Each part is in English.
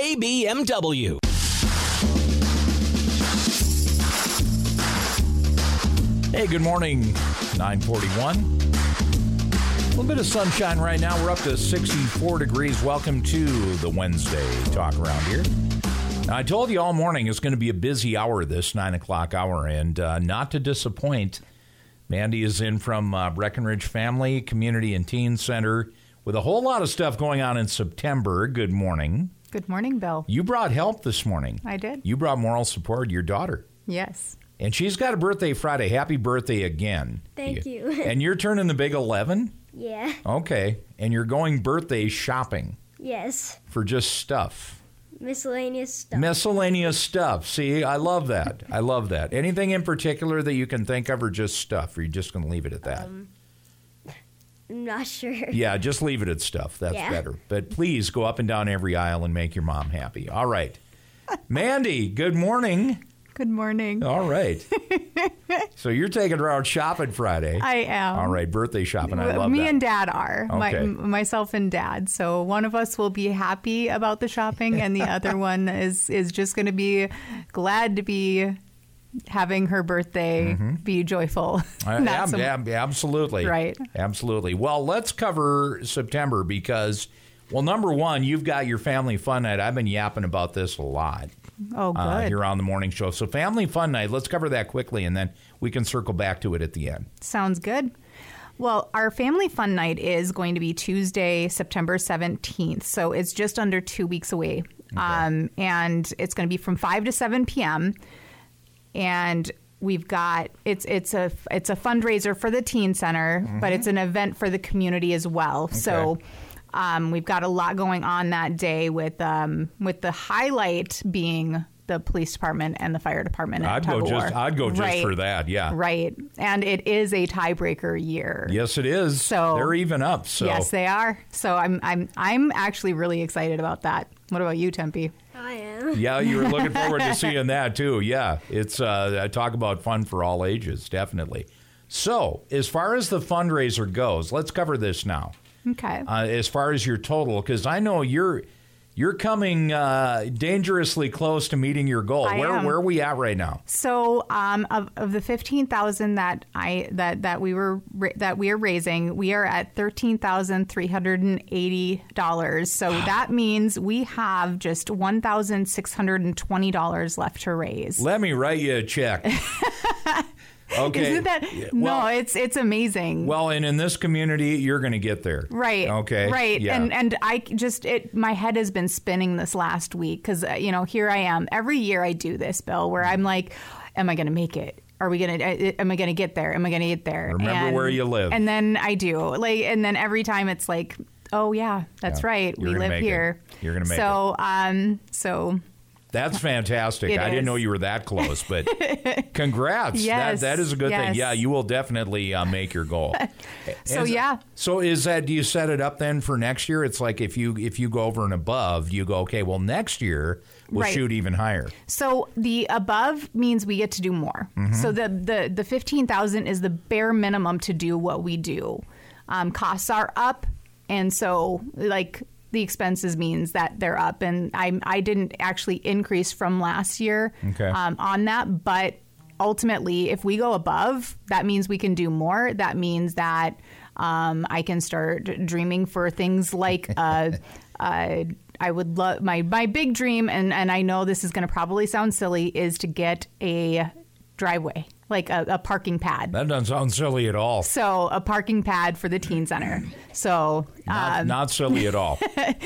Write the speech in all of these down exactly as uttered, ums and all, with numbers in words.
K B M W. Hey, good morning, nine forty-one. A little bit of sunshine right now. We're up to sixty-four degrees. Welcome to the Wednesday talk around here. Now, I told you all morning it's going to be a busy hour, this nine o'clock hour, and uh, not to disappoint, Mandy is in from uh, Breckenridge Family Community and Teen Center with a whole lot of stuff going on in September. Good morning. Good morning, Bill. You brought help this morning. I did. You brought moral support to your daughter. Yes. And she's got a birthday Friday. Happy birthday again. Thank you. And you're turning the big eleven? Yeah. Okay. And you're going birthday shopping Yes. for just stuff. Miscellaneous stuff. Miscellaneous stuff. See, I love that. I love that. Anything in particular that you can think of, or just stuff? Or are you just going to leave it at that? Um, I'm not sure. Yeah, just leave it at stuff. That's Yeah. better. But please go up and down every aisle and make your mom happy. All right. Mandy, good morning. Good morning. All right. So you're taking her out shopping Friday. I am. All right, birthday shopping. I love Me that. and Dad are. My, Okay. m- myself and Dad. So one of us will be happy about the shopping, and the other one is is just going to be glad to be having her birthday be joyful. Uh, Not ab- some- ab- absolutely. Right. Absolutely. Well, let's cover September because, well, number one, you've got your family fun night. I've been yapping about this a lot. oh, good. Uh, here on the morning show. So family fun night, let's cover that quickly, and then we can circle back to it at the end. Sounds good. Well, our family fun night is going to be Tuesday, September seventeenth. So it's just under two weeks away. Um, and it's going to be from five to seven p.m. And we've got it's it's a it's a fundraiser for the teen center, Mm-hmm. but it's an event for the community as well. So um, we've got a lot going on that day with um, with the highlight being the police department and the fire department. at I'd go Tug of just War. I'd go just Right. for that. Yeah. Right. And it is a tiebreaker year. Yes, it is. So- they're even up. So Yes, they are. So I'm I'm I'm actually really excited about that. What about you, Tempe? I am. yeah, you were looking forward to seeing that too. Yeah, it's uh, talk about fun for all ages, definitely. So, as far as the fundraiser goes, let's cover this now. Okay. Uh, as far as your total, because I know you're you're coming uh, dangerously close to meeting your goal. I where am. where are we at right now? So, um, of, of the fifteen thousand that I that that we were ra- that we are raising, we are at thirteen thousand three hundred and eighty dollars. So that means we have just one thousand six hundred and twenty dollars left to raise. Let me write you a check. Okay. Isn't that Yeah, no? well- It's it's amazing. Well, and in this community, you're going to get there. Right. Okay. Right. Yeah. And and I just it my head has been spinning this last week because uh, you know here I am every year I do this, Bill, where I'm like, am I going to make it? Are we gonna? uh, Am I gonna get there? Am I gonna get there? Remember and, where you live. And then I do like, and then every time it's like, oh yeah, that's Yeah. right. You're we gonna live make it. here. You're gonna make so, um, so That's fantastic. It I didn't is. know you were that close, but congrats. Yes, That, that is a good thing. yes. Yeah, you will definitely uh, make your goal. So, Is- yeah. So is that, do you set it up then for next year? It's like if you if you go over and above, you go, okay, well, next year we'll Right. shoot even higher. So the above means we get to do more. Mm-hmm. So the the the fifteen thousand is the bare minimum to do what we do. Um, costs are up, and so like the expenses means that they're up. And I I didn't actually increase from last year Okay. um, on that, but ultimately, if we go above, that means we can do more. That means that um, I can start dreaming for things like. Uh, uh, I would love my my big dream, and, and I know this is going to probably sound silly, is to get a driveway, like a, a parking pad. That doesn't sound silly at all. So a parking pad for the teen center. So Not, um, not silly at all.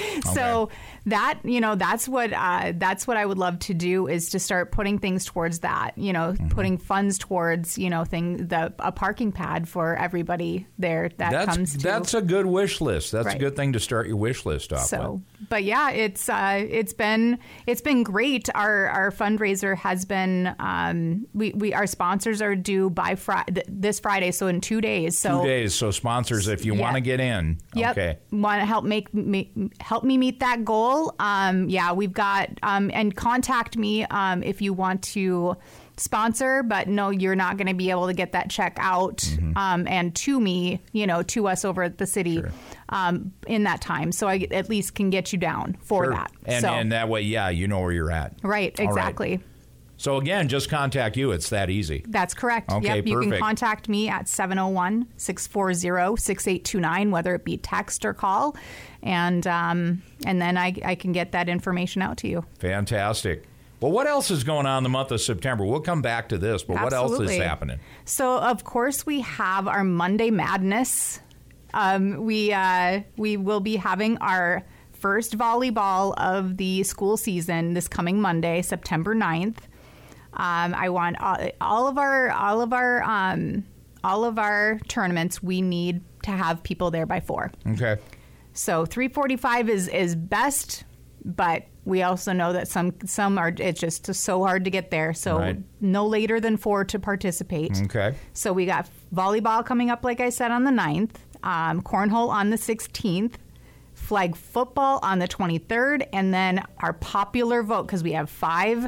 so that you know that's what uh, that's what I would love to do, is to start putting things towards that. You know, Mm-hmm. putting funds towards you know thing the a parking pad for everybody there that That's comes to. that's a good wish list. That's a Right. good thing to start your wish list off So, with. but yeah, it's uh, it's been it's been great. Our our fundraiser has been um, we, we our sponsors are due by Friday this Friday, so in two days. So Two days. So sponsors, if you Yeah. want to get in, Yep. okay. Want to help make me help me meet that goal? Um, yeah, we've got um, and contact me um, if you want to sponsor, but no, you're not going to be able to get that check out Mm-hmm. um, and to me, you know, to us over at the city. Sure. um, in that time. So I at least can get you down for Sure. that. And, so, and that way, yeah, you know where you're at. right, All right. exactly. So again, just contact you. It's that easy. That's correct. Okay, yep, you perfect. can contact me at seven oh one, six four zero, six eight two nine, whether it be text or call, and um, and then I, I can get that information out to you. Fantastic. Well, what else is going on in the month of September? We'll come back to this, but what else Absolutely. is happening? So, of course, we have our Monday Madness. Um, we uh, we will be having our first volleyball of the school season this coming Monday, September ninth. Um, I want all, all of our all of our um, all of our tournaments. We need to have people there by four. Okay. So three forty-five is is best, but we also know that some some are it's just so hard to get there. So Right. no later than four to participate. Okay. So we got volleyball coming up, like I said, on the ninth, um, cornhole on the sixteenth, flag football on the twenty-third, and then our popular vote, because we have five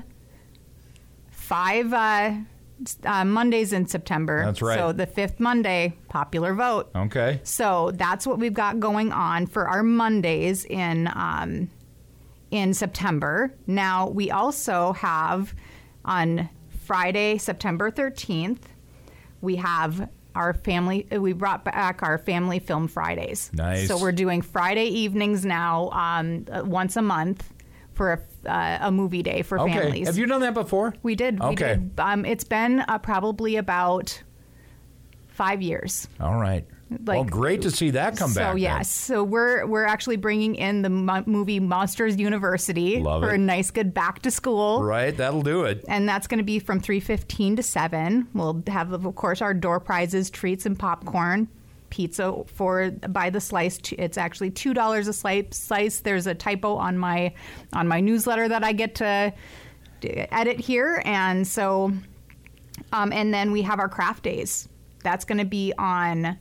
five uh, uh, Mondays in September. That's right. So the fifth Monday, popular vote. Okay. So that's what we've got going on for our Mondays in um, in September. Now we also have on Friday, September thirteenth, we have our family. We brought back our family film Fridays. Nice. So we're doing Friday evenings now, um, uh, once a month for a, uh, a movie day for Okay. families. Have you done that before? We did. We Okay. did. Um, it's been uh, probably about five years. All right. well, Like- great to see that come so back. then. yes, so we're we're actually bringing in the mo- movie Monsters University Love for it. a nice good back to school. Right. That'll do it. And that's going to be from three fifteen to seven. We'll have, of course, our door prizes, treats, and popcorn. Pizza for by the slice. It's actually two dollars a slice. Slice. There's a typo on my on my newsletter that I get to edit here, and so, um, and then we have our craft days. That's going to be on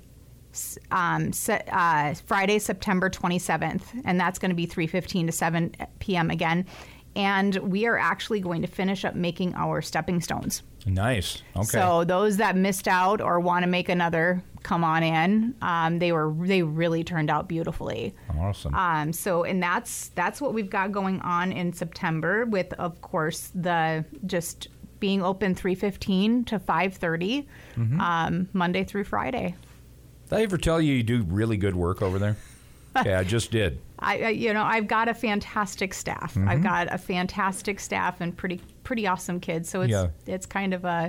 um, se- uh, Friday, September twenty-seventh, and that's going to be three fifteen to seven p.m. again. And we are actually going to finish up making our stepping stones. Nice. Okay. So those that missed out or want to make another, come on in. Um, they were they really turned out beautifully. awesome. Um, so and that's that's what we've got going on in September with, of course, the just being open three fifteen to five thirty, Mm-hmm. um, Monday through Friday. Did I ever tell you you do really good work over there? Yeah, I just did. I, I you know I've got a fantastic staff. Mm-hmm. I've got a fantastic staff and pretty pretty awesome kids. So it's Yeah. it's kind of a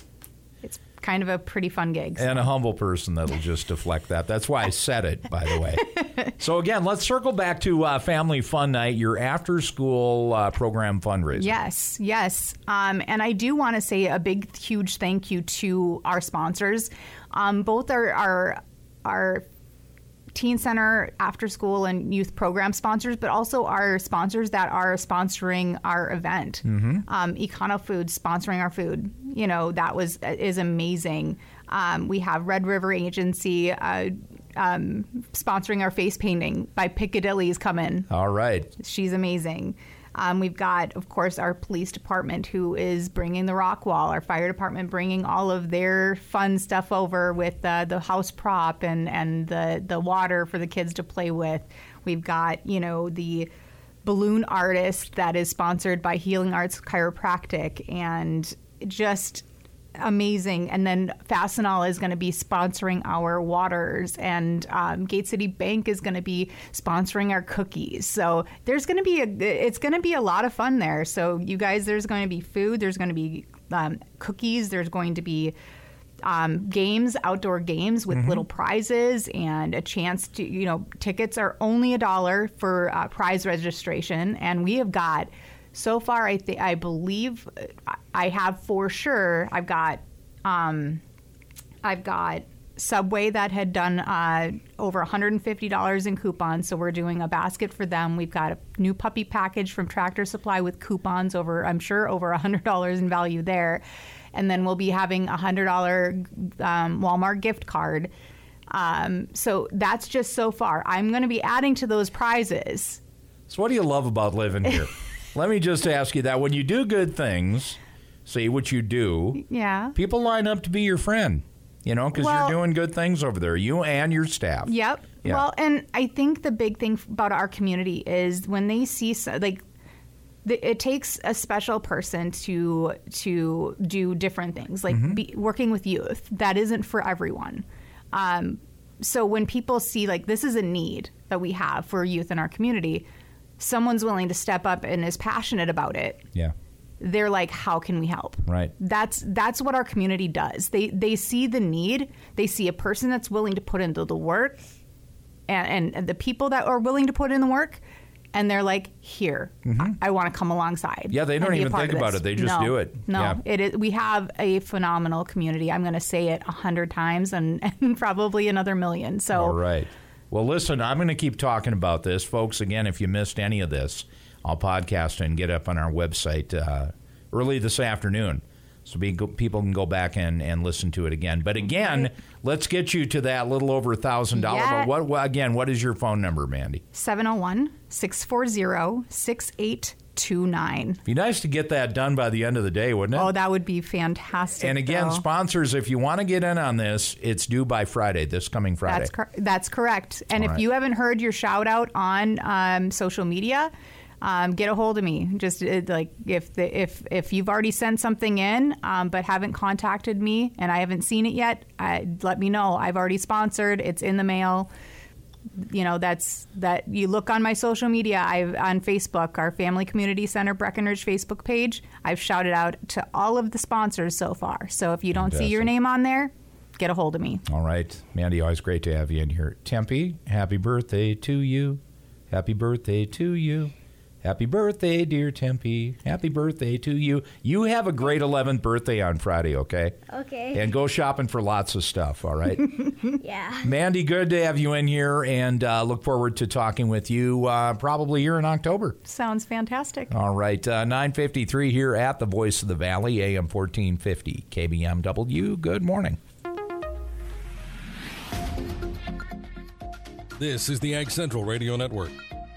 it's kind of a pretty fun gig. So. And a humble person that'll just deflect that. That's why I said it, by the way. So again, let's circle back to uh, Family Fun Night, your after-school uh, program fundraiser. Yes, yes. Um, and I do want to say a big, huge thank you to our sponsors. Um, both our, our, our Teen Center after school and youth program sponsors, but also our sponsors that are sponsoring our event. Mm-hmm. Um, Econo Foods sponsoring our food. You know, that was is amazing. Um, we have Red River Agency uh, um, sponsoring our face painting by Piccadilly's coming. All right. She's amazing. Um, we've got, of course, our police department who is bringing the rock wall, our fire department bringing all of their fun stuff over with uh, the house prop and, and the, the water for the kids to play with. We've got, you know, the balloon artist that is sponsored by Healing Arts Chiropractic, and just amazing. And then Fastenal is going to be sponsoring our waters, and um, Gate City Bank is going to be sponsoring our cookies. So there's going to be a it's going to be a lot of fun there. So you guys, there's going to be food, there's going to be um, cookies, there's going to be um, games, outdoor games with little prizes and a chance to, you know, tickets are only a dollar for uh, prize registration, and we have got. So far, I think I believe I have for sure. I've got, um, I've got Subway that had done uh, over one hundred fifty dollars in coupons, so we're doing a basket for them. We've got a new puppy package from Tractor Supply with coupons over, I'm sure, over one hundred dollars in value there, and then we'll be having a one hundred dollars um, Walmart gift card. Um, so that's just so far. I'm going to be adding to those prizes. So what do you love about living here? Let me just ask you that. When you do good things, see what you do, Yeah. people line up to be your friend, you know, because Well- you're doing good things over there, you and your staff. Yep. Yeah. Well, and I think the big thing about our community is when they see, so, like, the, it takes a special person to to do different things, like Mm-hmm. be, working with youth. That isn't for everyone. Um, so when people see, like, this is a need that we have for youth in our community, someone's willing to step up and is passionate about it. Yeah. They're like, how can we help? Right. That's that's what our community does. They they see the need. They see a person that's willing to put into the work, and, and the people that are willing to put in the work, and they're like, here, I, I want to come alongside. Yeah, they don't and be a even part think of about this. it. They just No, do it. No, Yeah. it is. We have a phenomenal community. I'm going to say it a hundred times, and, and probably another million. So, All right. Well, listen, I'm going to keep talking about this. Folks, again, if you missed any of this, I'll podcast and get up on our website uh, early this afternoon. So be, people can go back and, and listen to it again. But again, Okay. let's get you to that little over one thousand dollars. Yeah. But what, what, again, what is your phone number, Mandy? seven oh one, six four zero, six eight two nine. Be nice to get that done by the end of the day, wouldn't it? Oh, that would be fantastic. and again, though. sponsors, if you want to get in on this, it's due by Friday, this coming Friday. That's cor- that's correct. And All if right. you haven't heard your shout out on um, social media, um, get a hold of me. Just uh, like if the, if if you've already sent something in um, but haven't contacted me and I haven't seen it yet, I, let me know. I've already sponsored. It's in the mail. You know, that's that. You look on my social media. I've on Facebook, our Family Community Center Breckenridge Facebook page. I've shouted out to all of the sponsors so far. So if you don't see your Fantastic. name on there, get a hold of me. All right. Mandy, always great to have you in here. Tempe, happy birthday to you. Happy birthday to you. Happy birthday, dear Tempe. Happy birthday to you. You have a great eleventh birthday on Friday, okay? Okay. And go shopping for lots of stuff, all right? Yeah. Mandy, good to have you in here, and uh, look forward to talking with you uh, probably here in October. Sounds fantastic. All right, uh, nine fifty-three here at the Voice of the Valley, A M fourteen fifty, K B M W. Good morning. This is the Ag Central Radio Network.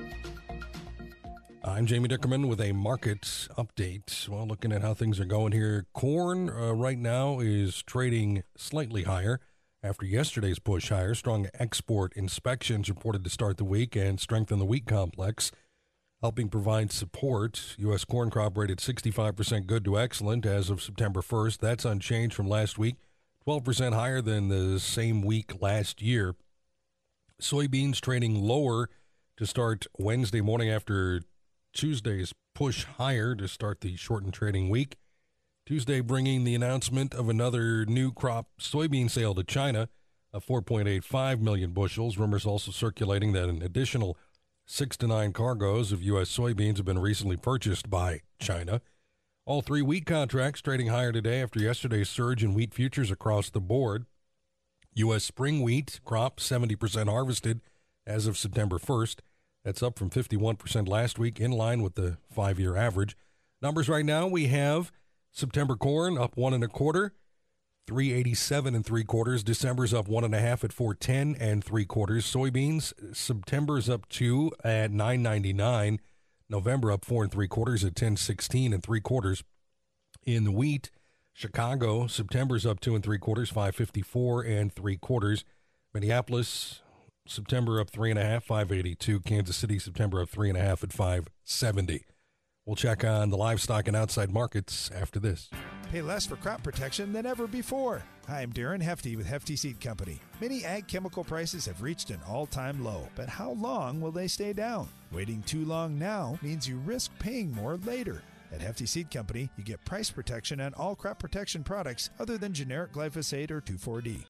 I'm Jamie Dickerman with a market update. Well, looking at how things are going here, corn uh, right now is trading slightly higher after yesterday's push higher. Strong export inspections reported to start the week and strengthen the wheat complex, helping provide support. U S corn crop rated sixty-five percent good to excellent as of September first. That's unchanged from last week, twelve percent higher than the same week last year. Soybeans trading lower to start Wednesday morning after Tuesday's push higher to start the shortened trading week. Tuesday bringing the announcement of another new crop soybean sale to China of four point eight five million bushels. Rumors also circulating that an additional six to nine cargoes of U S soybeans have been recently purchased by China. All three wheat contracts trading higher today after yesterday's surge in wheat futures across the board. U S spring wheat crop seventy percent harvested as of September first. That's up from fifty-one percent last week, in line with the five-year average. Numbers right now, we have September corn up one and a quarter, three eighty-seven and three quarters. December's up one and a half at four ten and three quarters. Soybeans, September's up two at nine ninety-nine. November up four and three quarters at ten sixteen and three quarters. In the wheat, Chicago, September's up two and three quarters, five fifty-four and three quarters. Minneapolis, September up three and a half, five eighty-two. Kansas City, September up three and a half at five seventy. We'll check on the livestock and outside markets after this. Pay less for crop protection than ever before. Hi, I'm Darren Hefty with Hefty Seed Company. Many ag chemical prices have reached an all-time low, but how long will they stay down? Waiting too long now means you risk paying more later. At Hefty Seed Company, you get price protection on all crop protection products other than generic glyphosate or two four D.